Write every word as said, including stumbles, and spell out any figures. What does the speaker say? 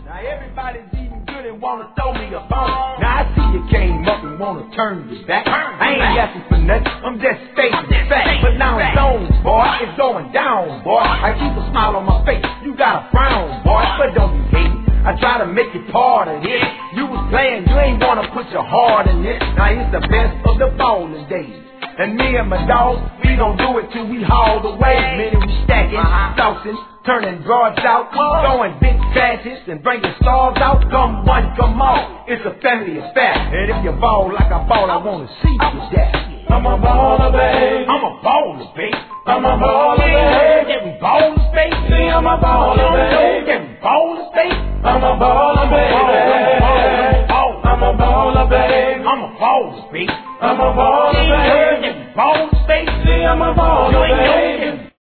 Now everybody's eating good and wanna throw me a bone. Now I see you came up and wanna turn your back. I ain't asking for nothing, I'm just stating the fact. But now it's on, boy, it's going down, boy. I keep a smile on my face, you got a frown, boy. But don't be hating, I try to make you part of this. You was playing, you ain't wanna put your heart in it. Now it's the best of the bowling days. And me and my dogs, we gon' do it till we haul away. Minute we stacking, saucing, turning broads out, throwing big trashes and bringing stars out. Come one, come all, it's a family affair. And if you ball like I ball, I wanna see you that. I'm a baller, babe. I'm a baller, babe. I'm a baller, babe. Get me ballers, babe. See, I'm a baller, babe. Get me ballers, babe. I'm a baller, babe. I'm a baller, I'm a baller, babe. I'm a baller, babe. I'm a baller, babe.